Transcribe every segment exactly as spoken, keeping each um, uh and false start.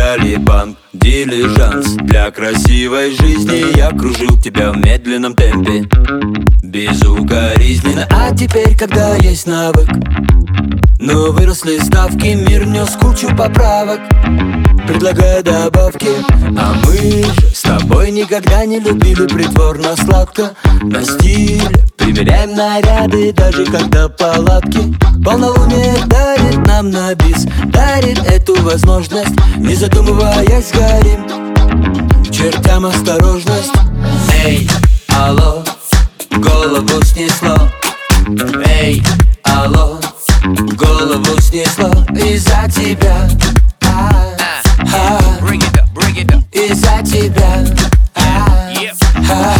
Талибан, дилижанс. Для красивой жизни я кружил тебя в медленном темпе, безукоризненно. А теперь, когда есть навык, но выросли ставки, мир внес кучу поправок, предлагая добавки. А мы же с тобой никогда не любили притворно сладко. На стиле примеряем наряды, даже когда палатки. Полнолуние дарит нам на бис, дарит эту возможность. Не задумываясь, горим к чертям осторожность. Эй, алло, голову снесло. Эй, алло, голову снесло из-за тебя. А, а, из-за тебя. А, а.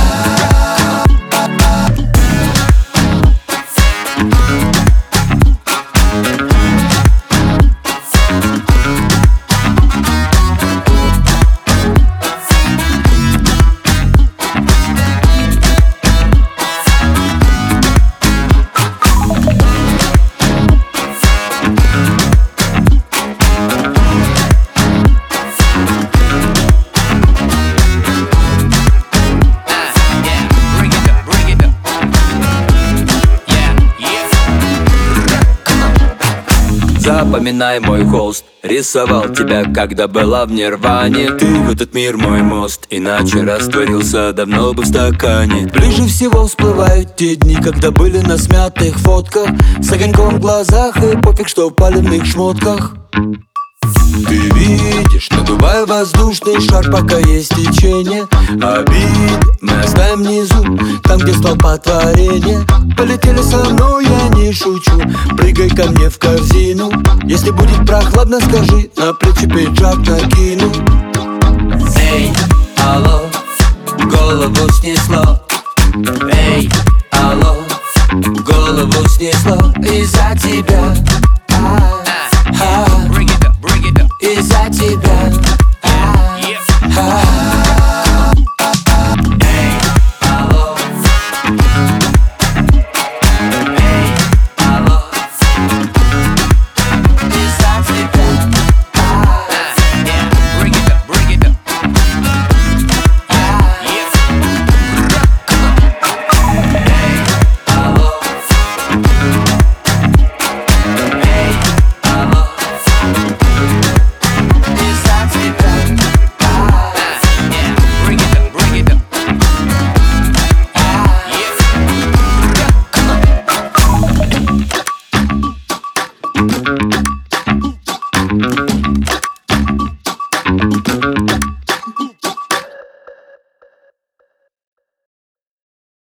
Запоминай мой холст, рисовал тебя, когда была в нирване. Ты в этот мир мой мост, иначе растворился давно бы в стакане. Ближе всего всплывают те дни, когда были на смятых фотках, с огоньком в глазах и пофиг, что в паленых шмотках. Ты видишь, надувай воздушный шар, пока есть течение. Обид мы оставим внизу, там, где столпотворение. Полетели со мной, я не шучу, прыгай ко мне в корзину. Если будет прохладно, скажи, на плечи пиджак накину. Эй, алло, голову снесло. Эй, алло, голову снесло из-за тебя.